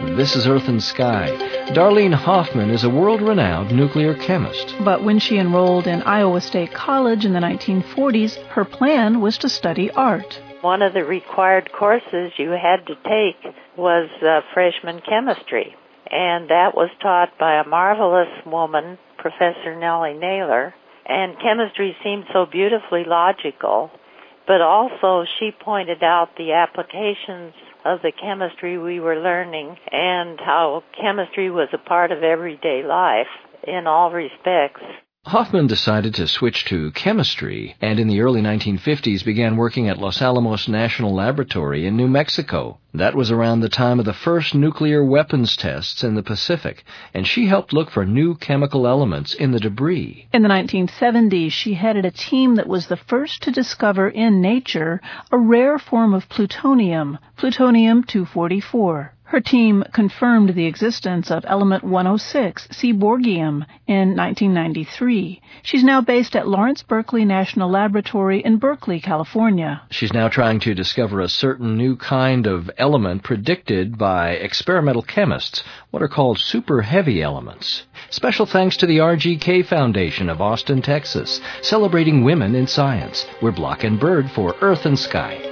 This is Earth and Sky. Darlene Hoffman is a world-renowned nuclear chemist. But when she enrolled in Iowa State College in the 1940s, her plan was to study art. One of the required courses you had to take was freshman chemistry, and that was taught by a marvelous woman, Professor Nellie Naylor, and chemistry seemed so beautifully logical, but also she pointed out the applications of the chemistry we were learning and how chemistry was a part of everyday life in all respects. Hoffman decided to switch to chemistry and in the early 1950s began working at Los Alamos National Laboratory in New Mexico. That was around the time of the first nuclear weapons tests in the Pacific, and she helped look for new chemical elements in the debris. In the 1970s, she headed a team that was the first to discover in nature a rare form of plutonium, plutonium-244. Her team confirmed the existence of element 106, seaborgium, in 1993. She's now based at Lawrence Berkeley National Laboratory in Berkeley, California. She's now trying to discover a certain new kind of element predicted by experimental chemists, what are called super heavy elements. Special thanks to the RGK Foundation of Austin, Texas, celebrating women in science. We're Block and Bird for Earth and Sky.